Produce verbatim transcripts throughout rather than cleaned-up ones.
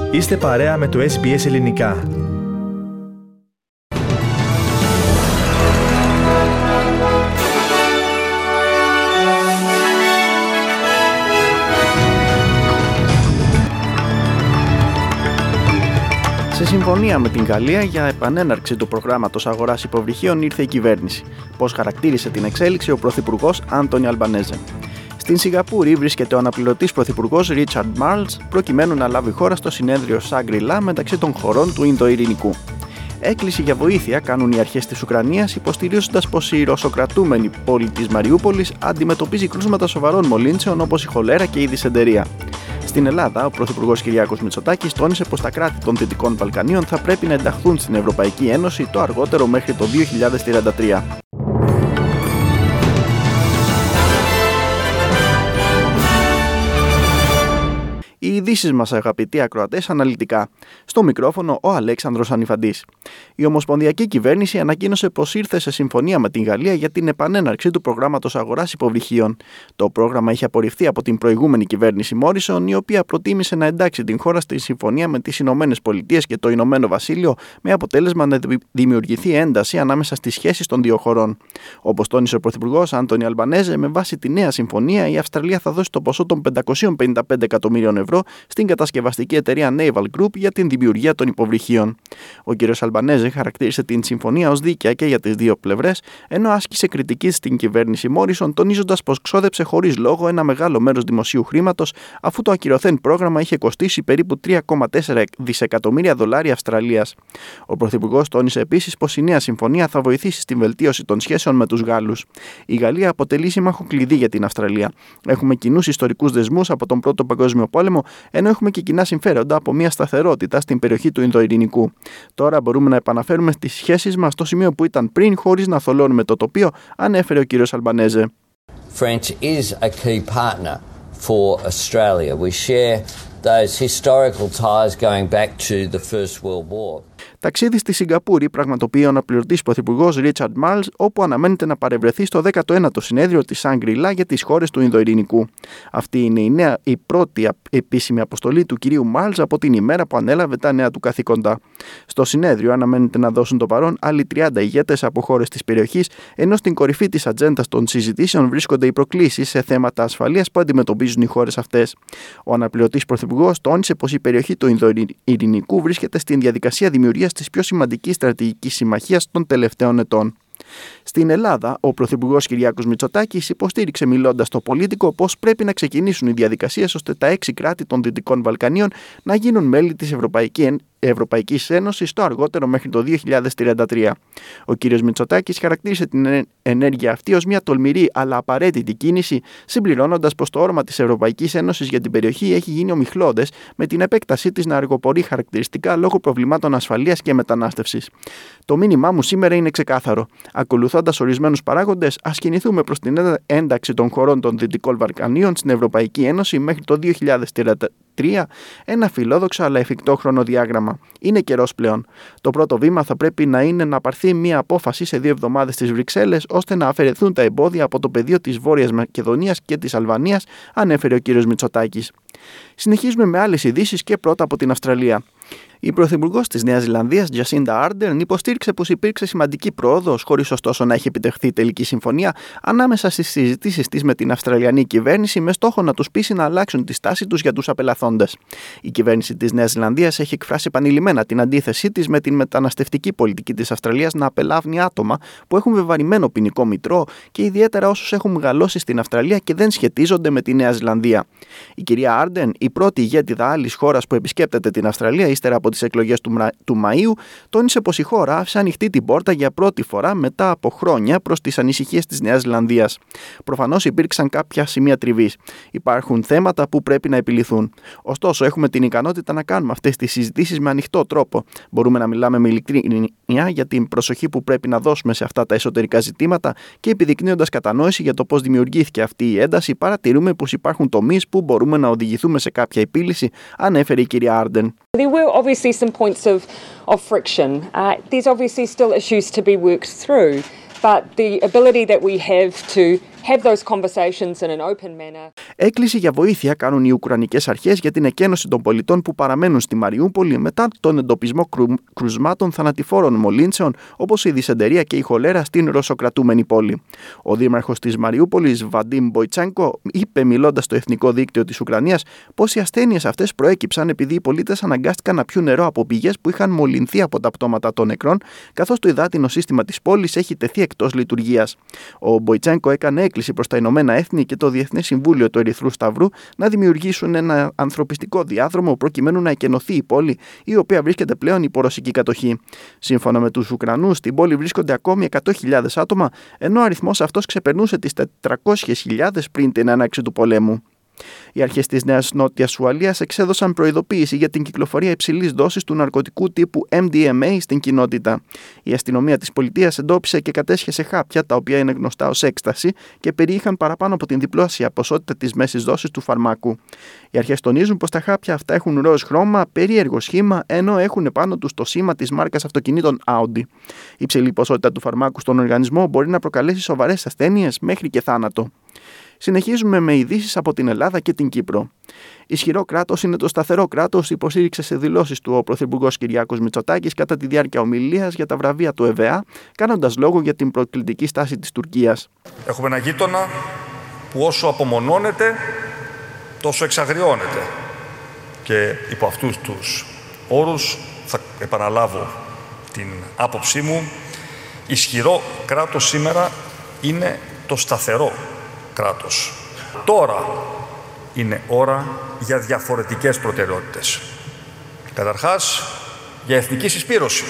Είστε παρέα με το ες μπι ες Ελληνικά. Σε συμφωνία με την Γαλλία για επανέναρξη του προγράμματος αγοράς υποβρυχίων ήρθε η κυβέρνηση. Πώς χαρακτήρισε την εξέλιξη ο Πρωθυπουργός Άντονι Αλμπανέζε. Στην Σιγκαπούρη βρίσκεται ο αναπληρωτής Πρωθυπουργός Ρίτσαρντ Μάρλς προκειμένου να λάβει χώρα στο συνέδριο Σάγκρι-Λα μεταξύ των χωρών του Ινδοειρηνικού. Έκκληση για βοήθεια κάνουν οι αρχές της Ουκρανίας, υποστηρίζοντας πως η ρωσοκρατούμενη πόλη της Μαριούπολης αντιμετωπίζει κρούσματα σοβαρών μολύνσεων όπως η χολέρα και η δυσεντερία. Στην Ελλάδα, ο Πρωθυπουργός Κυριάκος Μητσοτάκης τόνισε πως τα κράτη των Δυτικών Βαλκανίων θα πρέπει να ενταχθούν στην Ευρωπαϊκή Ένωση το αργότερο μέχρι το δύο χιλιάδες τριάντα τρία. Οι ειδήσεις μας, αγαπητοί ακροατές, αναλυτικά. Στο μικρόφωνο ο Αλέξανδρος Ανιφαντής. Η Ομοσπονδιακή Κυβέρνηση ανακοίνωσε πως ήρθε σε συμφωνία με την Γαλλία για την επανέναρξη του προγράμματος αγοράς υποβρυχίων. Το πρόγραμμα είχε απορριφθεί από την προηγούμενη κυβέρνηση Μόρισον, η οποία προτίμησε να εντάξει την χώρα στη συμφωνία με τις Ηνωμένες Πολιτείες και το Ηνωμένο Βασίλειο, με αποτέλεσμα να δημιουργηθεί ένταση ανάμεσα στις σχέσεις των δύο χωρών. Όπως τόνισε ο Πρωθυπουργός Άντονι Αλμπανέζε, με βάση τη νέα συμφωνία, η Αυστραλία θα δώσει το ποσό των πεντακόσια πενήντα πέντε εκατομμύριων ευρώ στην κατασκευαστική εταιρεία Naval Group για την δημιουργία των υποβρυχίων. Ο κ. Αλμπανέζε χαρακτήρισε την συμφωνία ως δίκαια και για τις δύο πλευρές, ενώ άσκησε κριτική στην κυβέρνηση Μόρισον, τονίζοντας πως ξόδεψε χωρίς λόγο ένα μεγάλο μέρος δημοσίου χρήματος, αφού το ακυρωθέν πρόγραμμα είχε κοστίσει περίπου τρία κόμμα τέσσερα δισεκατομμύρια δολάρια Αυστραλίας. Ο Πρωθυπουργός τόνισε επίσης πως η νέα συμφωνία θα βοηθήσει στην βελτίωση των σχέσεων με τους Γάλλους. Η Γαλλία αποτελεί σύμμαχο κλειδί για την Αυστραλία. Έχουμε κοινούς ιστορικούς δεσμούς από τον Πρώτο Παγκόσμιο Πόλεμο, ενώ έχουμε και κοινά συμφέροντα από μια σταθερότητα στην περιοχή του Ινδοειρηνικού. Τώρα μπορούμε να επαναφέρουμε τις σχέσεις μας στο σημείο που ήταν πριν, χωρίς να θολώνουμε το τοπίο, ανέφερε ο κ. Αλμπανέζε. French is a key partner for Australia. We share those historical ties going back to the First World War. Ταξίδι στη Σιγκαπούρη πραγματοποιεί ο αναπληρωτής Πρωθυπουργός Ρίτσαρντ Μάρλς, όπου αναμένεται να παρευρεθεί στο δέκατο ένατο συνέδριο της Σάγκρι-Λα για τις χώρες του Ινδοειρηνικού. Αυτή είναι η, νέα, η πρώτη επίσημη αποστολή του κυρίου Μάρλς από την ημέρα που ανέλαβε τα νέα του καθήκοντα. Στο συνέδριο αναμένεται να δώσουν το παρόν άλλοι τριάντα ηγέτες από χώρες της περιοχής, ενώ στην κορυφή της ατζέντας των συζητήσεων βρίσκονται οι προκλήσεις σε θέματα ασφαλείας που αντιμετωπίζουν οι χώρες αυτές. Ο αναπληρωτής Πρωθυπουργός τόνισε πως η περιοχή του Ινδοειρηνικού βρίσκεται στην διαδικασία δημιουργίας της πιο σημαντικής στρατηγικής συμμαχίας των τελευταίων ετών. Στην Ελλάδα, ο Πρωθυπουργός Κυριάκος Μητσοτάκης υποστήριξε μιλώντας στο Πολίτικο πως πρέπει να ξεκινήσουν οι διαδικασίες ώστε τα έξι κράτη των Δυτικών Βαλκανίων να γίνουν μέλη της Ευρωπαϊκής Ευρωπαϊκής Ένωσης το αργότερο μέχρι το δύο χιλιάδες τριάντα τρία. Ο κ. Μητσοτάκης χαρακτήρισε την ενέργεια αυτή ως μια τολμηρή αλλά απαραίτητη κίνηση, συμπληρώνοντας πως το όραμα της Ευρωπαϊκής Ένωσης για την περιοχή έχει γίνει ομιχλώδες, με την επέκτασή της να αργοπορεί χαρακτηριστικά λόγω προβλημάτων ασφαλείας και μετανάστευσης. Το μήνυμά μου σήμερα είναι ξεκάθαρο. Ακολουθώντας ορισμένους παράγοντες, ας κινηθούμε προς την ένταξη των χωρών των Δυτικών Βαλκανίων στην Ευρωπαϊκή Ένωση μέχρι το δύο χιλιάδες τριάντα τρία, ένα φιλόδοξο αλλά εφικτό χρονοδιάγραμμα. Είναι καιρός πλέον. Το πρώτο βήμα θα πρέπει να είναι να πάρθει μια απόφαση σε δύο εβδομάδες στις Βρυξέλλες, ώστε να αφαιρεθούν τα εμπόδια από το πεδίο της Βόρειας Μακεδονίας και της Αλβανίας, ανέφερε ο κ. Μητσοτάκης. Συνεχίζουμε με άλλες ειδήσεις και πρώτα από την Αυστραλία. Η Πρωθυπουργός της Νέας Ζηλανδίας, Τζασίντα Άρντερν, υποστήριξε πως υπήρξε σημαντική πρόοδος, χωρίς ωστόσο να έχει επιτευχθεί τελική συμφωνία, ανάμεσα στις συζητήσεις της με την Αυστραλιανή κυβέρνηση, με στόχο να τους πείσει να αλλάξουν τη στάση τους για τους απελαθόντες. Η κυβέρνηση της Νέας Ζηλανδίας έχει εκφράσει επανειλημμένα την αντίθεσή της με την μεταναστευτική πολιτική της Αυστραλίας να απελάβνει άτομα που έχουν βεβαρημένο ποινικό μητρό και ιδιαίτερα όσους έχουν μεγαλώσει στην Αυστραλία και δεν σχετίζονται με τη Νέα Ζηλανδία. Η κυρία Άρντερν, η πρώτη ηγέτιδα άλλης χώρας που επισκέπτεται την Αυστραλία ύστερα από τις εκλογές του, του Μαΐου, τόνισε πως η χώρα άφησε ανοιχτή την πόρτα για πρώτη φορά μετά από χρόνια προς τις ανησυχίες της Νέας Ζηλανδίας. Προφανώς υπήρξαν κάποια σημεία τριβής. Υπάρχουν θέματα που πρέπει να επιληθούν. Ωστόσο, έχουμε την ικανότητα να κάνουμε αυτές τις συζητήσεις με ανοιχτό τρόπο. Μπορούμε να μιλάμε με ειλικρίνεια για την προσοχή που πρέπει να δώσουμε σε αυτά τα εσωτερικά ζητήματα και επιδεικνύοντας κατανόηση για το πώς δημιουργήθηκε αυτή η ένταση, παρατηρούμε πως υπάρχουν τομείς που μπορούμε να οδηγηθούμε σε κάποια επίλυση, ανέφερε η κυρία Άρντερν. There were obviously some points of, of friction. Uh, there's obviously still issues to be worked through, but the ability that we have to have those conversations in an open manner. Έκκληση για βοήθεια κάνουν οι Ουκρανικές αρχές για την εκένωση των πολιτών που παραμένουν στη Μαριούπολη μετά τον εντοπισμό κρου... κρουσμάτων θανατηφόρων μολύνσεων όπως η δυσεντερία και η χολέρα στην ρωσοκρατούμενη πόλη. Ο δήμαρχος της Μαριούπολης, Βαντίμ Μποϊτσένκο, είπε μιλώντας στο Εθνικό Δίκτυο της Ουκρανίας πως οι ασθένειες αυτές προέκυψαν επειδή οι πολίτες αναγκάστηκαν να πιούν νερό από πηγές που είχαν μολυνθεί από τα πτώματα των νεκρών, καθώς το υδάτινο σύστημα της πόλης έχει τεθεί εκτός λειτουργίας. Ο Μποϊτσένκο έκανε έκκληση προς τα Ηνωμένα Έθνη και το Διεθνές Συμβούλιο του Ερυθρού Σταυρού να δημιουργήσουν ένα ανθρωπιστικό διάδρομο προκειμένου να εκενωθεί η πόλη, η οποία βρίσκεται πλέον υπό ρωσική κατοχή. Σύμφωνα με τους Ουκρανούς, στην πόλη βρίσκονται ακόμη εκατό χιλιάδες άτομα, ενώ ο αριθμός αυτός ξεπερνούσε τις τετρακόσιες χιλιάδες πριν την έναρξη του πολέμου. Οι αρχές της Νέας Νότιας Ουαλίας εξέδωσαν προειδοποίηση για την κυκλοφορία υψηλής δόσης του ναρκωτικού τύπου εμ ντι εμ έι στην κοινότητα. Η αστυνομία της πολιτείας εντόπισε και κατέσχεσε χάπια τα οποία είναι γνωστά ως έκσταση και περιείχαν παραπάνω από την διπλάσια ποσότητα της μέσης δόσης του φαρμάκου. Οι αρχές τονίζουν πως τα χάπια αυτά έχουν ροζ χρώμα, περίεργο σχήμα, ενώ έχουν πάνω τους το σήμα της μάρκας αυτοκινήτων Audi. Η υψηλή ποσότητα του φαρμάκου στον οργανισμό μπορεί να προκαλέσει σοβαρές ασθένειες μέχρι και θάνατο. Συνεχίζουμε με ειδήσεις από την Ελλάδα και την Κύπρο. Ισχυρό κράτος είναι το σταθερό κράτος, υποστήριξε σε δηλώσεις του ο Πρωθυπουργός Κυριάκος Μητσοτάκης κατά τη διάρκεια ομιλίας για τα βραβεία του ΕΒΕΑ, κάνοντας λόγο για την προκλητική στάση της Τουρκίας. Έχουμε ένα γείτονα που όσο απομονώνεται, τόσο εξαγριώνεται. Και υπό αυτούς τους όρους θα επαναλάβω την άποψή μου. Ισχυρό κράτος σήμερα είναι το σταθερό κράτος. Τώρα είναι ώρα για διαφορετικές προτεραιότητες. Καταρχάς, για εθνική συσπήρωση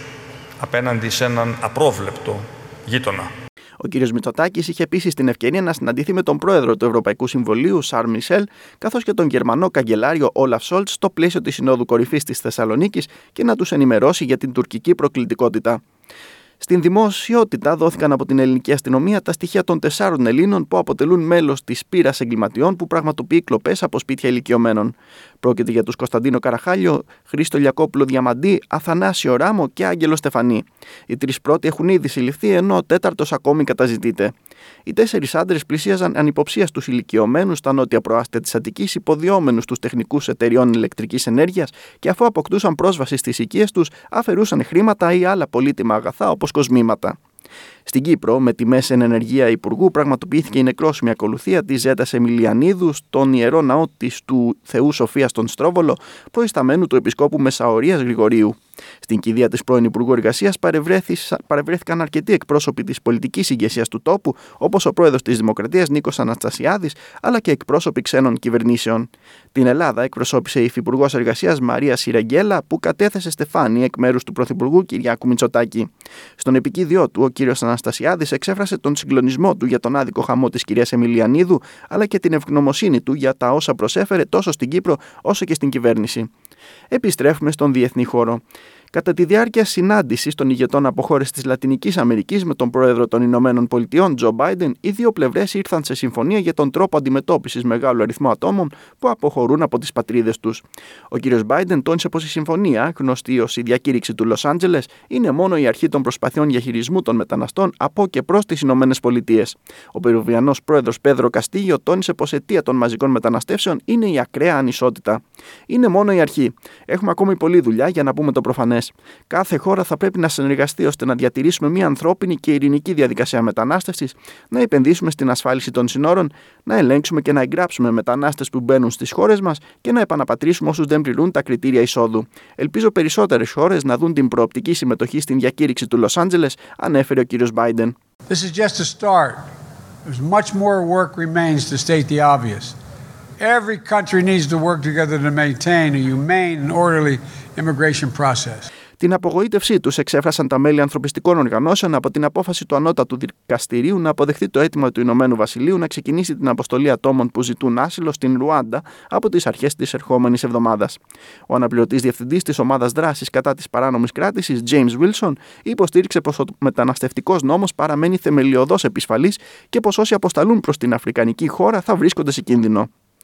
απέναντι σε έναν απρόβλεπτο γείτονα. Ο κ. Μητσοτάκης είχε επίσης την ευκαιρία να συναντηθεί με τον πρόεδρο του Ευρωπαϊκού Συμβουλίου, Σαρλ Μισελ, καθώς και τον Γερμανό καγκελάριο Όλαφ Σόλτ στο πλαίσιο της Συνόδου Κορυφής της Θεσσαλονίκης και να τους ενημερώσει για την τουρκική προκλητικότητα. Στην δημοσιότητα δόθηκαν από την ελληνική αστυνομία τα στοιχεία των τεσσάρων Ελλήνων που αποτελούν μέλος της πύρας εγκληματιών που πραγματοποιεί κλοπές από σπίτια ηλικιωμένων. Πρόκειται για τους Κωνσταντίνο Καραχάλιο, Χρήστο Λιακόπουλο Διαμαντή, Αθανάσιο Ράμο και Άγγελο Στεφανή. Οι τρεις πρώτοι έχουν ήδη συλληφθεί, ενώ ο τέταρτος ακόμη καταζητείται. Οι τέσσερις άντρες πλησίαζαν ανυποψία στους ηλικιωμένους στα νότια προάστια της Αττικής, υποδιόμενους στους τεχνικούς εταιριών ηλεκτρικής ενέργειας και αφού αποκτούσαν πρόσβαση στις οικίες τους, αφαιρούσαν χρήματα ή άλλα πολύτιμα αγαθά όπως κοσμήματα. Στην Κύπρο, με τιμές εν ενεργεία υπουργού, πραγματοποιήθηκε η νεκρόσιμη ακολουθία της Ζέτας Εμιλιανίδου στον ιερό ναό της του Θεού Σοφίας στον Στρόβολο, προϊσταμένου του Επισκόπου Μεσαωρίας Γρηγορίου. Στην κηδεία της πρώην Υπουργού Εργασίας παρευρέθηκαν αρκετοί εκπρόσωποι της πολιτικής ηγεσίας του τόπου, όπως ο πρόεδρος της Δημοκρατίας Νίκος Αναστασιάδης, αλλά και εκπρόσωποι ξένων κυβερνήσεων. Την Ελλάδα εκπροσώπησε η Υφυπουργός Εργασίας Μαρία Σιραγγέλα, που κατέθεσε στεφάνι εκ μέρους του Πρωθυπουργού Κυριάκου Μητσοτάκη. Στον επικήδιό του, ο κύριος Αναστασιάδης εξέφρασε τον συγκλονισμό του για τον άδικο χαμό της κυρίας Εμιλιανίδου, αλλά και την ευγνωμοσύνη του για τα όσα προσέφερε τόσο στην Κύπρο όσο και στην κυβέρνηση. Επιστρέφουμε στον διεθνή χώρο. Κατά τη διάρκεια συνάντησης των ηγετών από χώρες της Λατινικής Αμερικής με τον πρόεδρο των Ηνωμένων Πολιτειών, Τζο Μπάιντεν, οι δύο πλευρές ήρθαν σε συμφωνία για τον τρόπο αντιμετώπισης μεγάλου αριθμού ατόμων που αποχωρούν από τις πατρίδες τους. Ο κ. Μπάιντεν τόνισε πως η συμφωνία, γνωστή ως η διακήρυξη του Λος Άντζελες, είναι μόνο η αρχή των προσπαθειών για χειρισμού των μεταναστών από και προς τις Ηνωμένες Πολιτείες. Ο Περουβιανός πρόεδρος Πέδρο Καστίγιο τόνισε πως αιτία των μαζικών μεταναστεύσεων είναι η ακραία ανισότητα. Είναι μόνο η αρχή. Έχουμε ακόμη πολλή δουλειά για να πούμε το προφανές. Κάθε χώρα θα πρέπει να συνεργαστεί ώστε να διατηρήσουμε μια ανθρώπινη και ειρηνική διαδικασία μετανάστευσης, να επενδύσουμε στην ασφάλιση των συνόρων, να ελέγξουμε και να εγγράψουμε μετανάστες που μπαίνουν στις χώρες μας και να επαναπατρίσουμε όσους δεν πληρούν τα κριτήρια εισόδου. Ελπίζω περισσότερες χώρες να δουν την προοπτική συμμετοχή στην διακήρυξη του Λος Άντζελες, ανέφερε ο κ. Μπάιντεν. This is just a start. There's much more work remains to state the obvious. Every country needs to work together to maintain a humane and orderly immigration process. Την απογοήτευσή τους εξέφρασαν τα μέλη ανθρωπιστικών οργανώσεων από την απόφαση του Ανώτατου Δικαστηρίου να αποδεχθεί το αίτημα του Ηνωμένου Βασιλείου να ξεκινήσει την αποστολή ατόμων που ζητούν άσυλο στην Ρουάντα από τις αρχές της ερχόμενης εβδομάδας. Ο αναπληρωτής διευθυντής της ομάδας δράσης κατά της παράνομης κράτησης, James Wilson, υποστήριξε πως ο μεταναστευτικός νόμος παραμένει θεμελιωδώς επισφαλής και πως όσοι αποσταλούν προς την αφρικανική χώρα θα βρίσκονται σε κίνδυνο.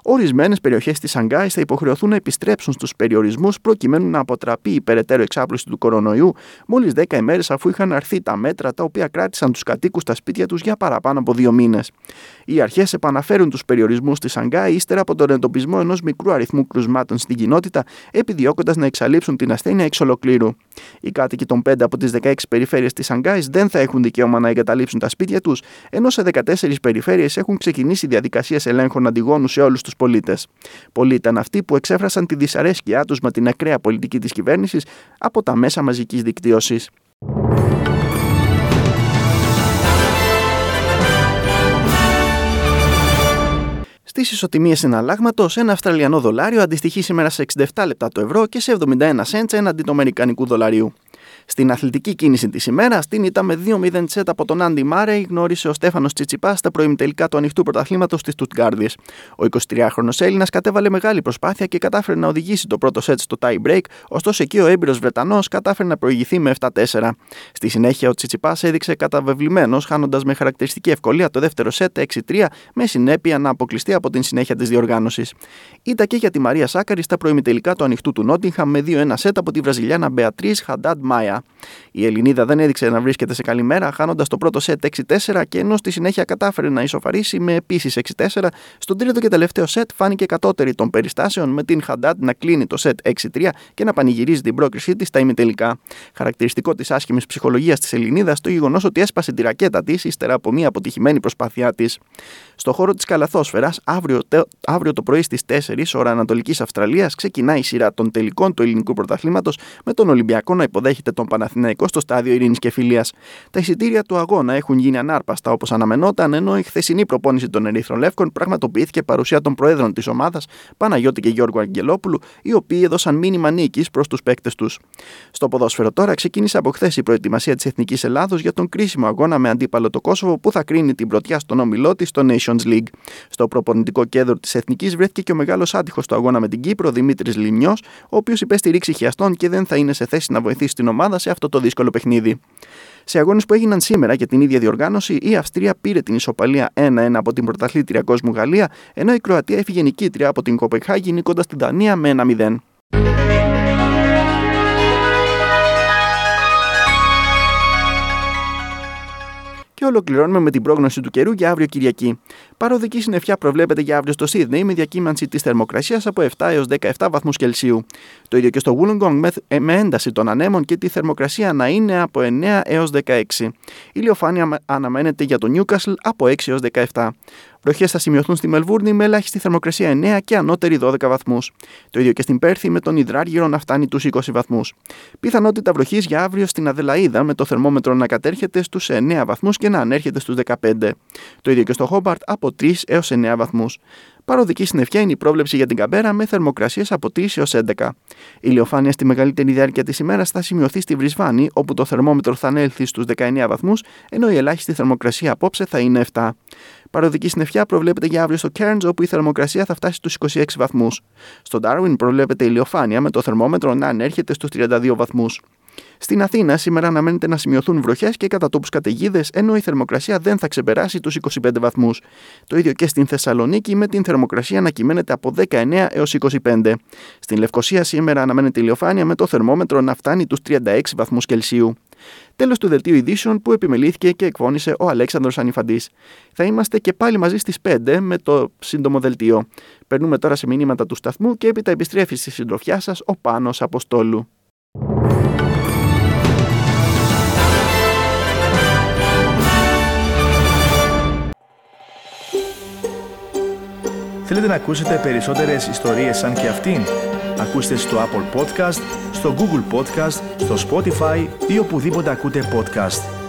Ορισμένες περιοχές της Σανγκάης θα υποχρεωθούν να επιστρέψουν στους περιορισμούς προκειμένου να αποτραπεί η περαιτέρω εξάπλωση του κορονοϊού, μόλις δέκα ημέρες αφού είχαν αρθεί τα μέτρα τα οποία κράτησαν τους κατοίκους στα σπίτια τους για παραπάνω από δύο μήνες. Οι αρχές επαναφέρουν τους περιορισμούς στη Σανγκάη ύστερα από τον εντοπισμό ενός μικρού αριθμού κρουσμάτων στην κοινότητα, επιδιώκοντας να εξαλείψουν την ασθένεια εξ ολοκλήρου. Οι κάτοικοι των πέντε από τις δεκαέξι περιφέρειες της Σανγκάης δεν θα έχουν δικαίωμα να εγκαταλείψουν τα σπίτια τους, ενώ σε δεκατέσσερις περιφέρειες έχουν ξεκινήσει διαδικασίες ελέγχων αντιγόνου σε όλους τους πολίτες. Πολλοί ήταν αυτοί που εξέφρασαν τη δυσαρέσκειά τους με την ακραία πολιτική της κυβέρνησης από τα μέσα μαζικής δικτύωσης. Στις ισοτιμίες συναλλάγματος, ένα Αυστραλιανό δολάριο αντιστοιχεί σήμερα σε εξήντα επτά λεπτά το ευρώ και σε εβδομήντα ένα σέντς έναντι του Αμερικανικού δολαρίου. Στην αθλητική κίνηση της ημέρας, την ήττα με δύο μηδέν σετ από τον Άντι Μάρεϊ γνώρισε ο Στέφανος Τσιτσιπάς στα προημιτελικά του ανοιχτού πρωταθλήματος της Στουτγκάρδης. Ο εικοσιτριάχρονος Έλληνας κατέβαλε μεγάλη προσπάθεια και κατάφερε να οδηγήσει το πρώτο σετ στο tie break, ωστόσο εκεί ο έμπειρος Βρετανός κατάφερε να προηγηθεί με επτά τέσσερα. Στη συνέχεια ο Τσιτσιπάς έδειξε καταβεβλημένος, χάνοντας με χαρακτηριστική ευκολία το δεύτερο σετ έξι τρία, με συνέπεια να αποκλειστεί από την συνέχεια της διοργάνωσης. Ήττα και για τη Μαρία Σάκαρη στα προημιτελικά του ανοιχτού του Νότιγχαμ με δύο ένα σετ από τη Βραζιλιάνα Μπεατρίς Χαντάντ Μάια. Η Ελληνίδα δεν έδειξε να βρίσκεται σε καλή μέρα, χάνοντας το πρώτο σετ έξι τέσσερα και ενώ στη συνέχεια κατάφερε να ισοφαρίσει με επίσης έξι τέσσερα, στον τρίτο και τελευταίο σετ φάνηκε κατώτερη των περιστάσεων, με την Χαντάντ να κλείνει το σετ έξι τρία και να πανηγυρίζει την πρόκρισή της στα ημιτελικά. Χαρακτηριστικό της άσχημης ψυχολογίας της Ελληνίδας το γεγονός ότι έσπασε τη ρακέτα της ύστερα από μια αποτυχημένη προσπάθειά της. Στο χώρο της καλαθόσφαιρας, αύριο, αύριο το πρωί στις τέσσερις ώρα Ανατολικής Αυστραλίας ξεκινάει η σειρά των τελικών του ελληνικού πρωταθλήματος, με τον Ολυμπιακό να υποδέχεται τον Παναθηναϊκό στο στάδιο Ειρήνης και Φιλίας. Τα εισιτήρια του αγώνα έχουν γίνει ανάρπαστα όπως αναμενόταν, ενώ η χθεσινή προπόνηση των Ερυθρών Λεύκων πραγματοποιήθηκε παρουσία των προέδρων της ομάδας, Παναγιώτη και Γιώργου Αγγελόπουλου, οι οποίοι έδωσαν μήνυμα νίκης προς τους παίκτες τους. Στο ποδόσφαιρο τώρα ξεκίνησε από χθες η προετοιμασία της Εθνικής Ελλάδος για τον κρίσιμο αγώνα με αντίπαλο το Κόσοβο, που θα κρίνει την πρωτιά στον όμιλό της στο Nations League. Στο προπονητικό κέντρο της Εθνικής βρέθηκε και ο μεγάλος άτυχος του αγώνα με την Κύπρο, Δημήτρης Λιμνιός, ο οποίος υπέστη ρήξη χιαστών και δεν θα είναι σε θέση να βοηθήσει την ομάδα σε αυτό το δύσκολο παιχνίδι. Σε αγώνες που έγιναν σήμερα για την ίδια διοργάνωση, η Αυστρία πήρε την ισοπαλία ένα ένα από την πρωταθλήτρια κόσμου Γαλλία, ενώ η Κροατία έφυγε νικήτρια από την Κοπενχάγη νικώντας την Δανία με ένα μηδέν. Και ολοκληρώνουμε με την πρόγνωση του καιρού για αύριο Κυριακή. Παροδική συννεφιά προβλέπεται για αύριο στο Σίδνεϊ, με διακύμανση της θερμοκρασίας από επτά έως δεκαεπτά βαθμούς Κελσίου. Το ίδιο και στο Wollongong, με, με ένταση των ανέμων και τη θερμοκρασία να είναι από εννέα έως δεκαέξι. Η ηλιοφάνεια αναμένεται για το Νιούκασλ από έξι έως δεκαεπτά. Βροχές θα σημειωθούν στη Μελβούρνη με ελάχιστη θερμοκρασία εννέα και ανώτερη δώδεκα βαθμούς. Το ίδιο και στην Πέρθη, με τον υδράργυρο να φτάνει τους είκοσι βαθμούς. Πιθανότητα βροχής για αύριο στην Αδελαΐδα, με το θερμόμετρο να κατέρχεται στους εννέα βαθμούς και να ανέρχεται στους δεκαπέντε. Το ίδιο και στο Χόμπαρτ από τρεις έως εννέα βαθμούς. Παροδική συννεφιά είναι η πρόβλεψη για την Καμπέρα, με θερμοκρασίες από τρεις έως έντεκα. Η ηλιοφάνεια στη μεγαλύτερη διάρκεια της ημέρας θα σημειωθεί στη Βρισβάνη, όπου το θερμόμετρο θα ανέλθει στους δεκαεννέα βαθμούς, ενώ η ελάχιστη θερμοκρασία απόψε θα είναι επτά. Παροδική συννεφιά προβλέπεται για αύριο στο Cairns, όπου η θερμοκρασία θα φτάσει στους είκοσι έξι βαθμούς. Στο Darwin προβλέπεται ηλιοφάνεια, με το θερμόμετρο να ανέρχεται στους τριάντα δύο βαθμούς. Στην Αθήνα σήμερα αναμένεται να σημειωθούν βροχές και κατά τόπους καταιγίδες, ενώ η θερμοκρασία δεν θα ξεπεράσει τους είκοσι πέντε βαθμούς. Το ίδιο και στην Θεσσαλονίκη, με την θερμοκρασία να κυμαίνεται από δεκαεννέα έως είκοσι πέντε. Στην Λευκοσία σήμερα αναμένεται ηλιοφάνεια, με το θερμόμετρο να φτάνει τους τριάντα έξι βαθμούς Κελσίου. Τέλος του δελτίου ειδήσεων, που επιμελήθηκε και εκφώνησε ο Αλέξανδρος Ανιφαντής. Θα είμαστε και πάλι μαζί στις πέντε με το σύντομο δελτίο. Περνούμε τώρα σε μηνύματα του σταθμού και έπειτα επιστρέφει στη συντροφιά σας ο Πάνος Αποστόλου. Θέλετε να ακούσετε περισσότερες ιστορίες σαν και αυτήν? Ακούστε στο Apple Podcast, στο Google Podcast, στο Spotify ή οπουδήποτε ακούτε podcast.